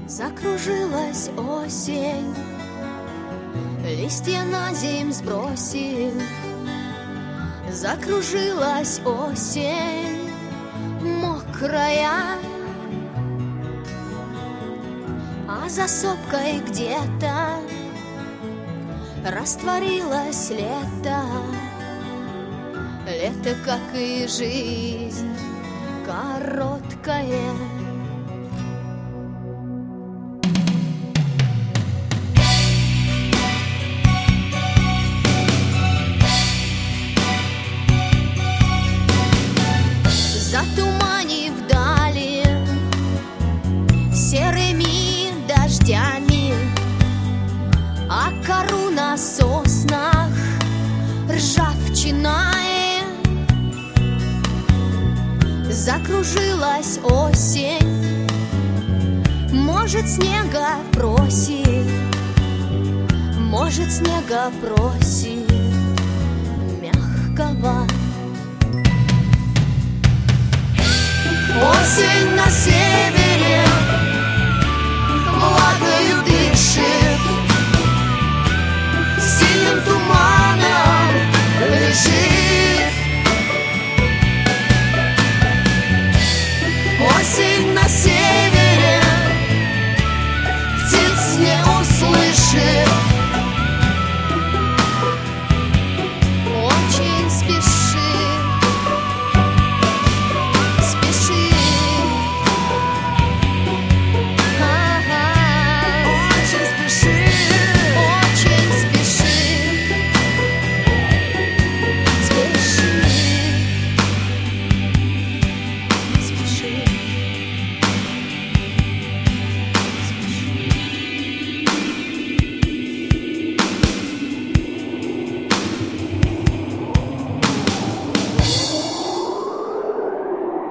Закружилась осень, листья на земь сбросив. Закружилась осень, мокрая, а за сопкой где-то растворилось лето. Лето, как и жизнь, короткое. Затуманив вдали серыми дождями, а кору на соснах ржавчиной. Закружилась осень, может, снега просит, может, снега просит мягкого. Осень на севере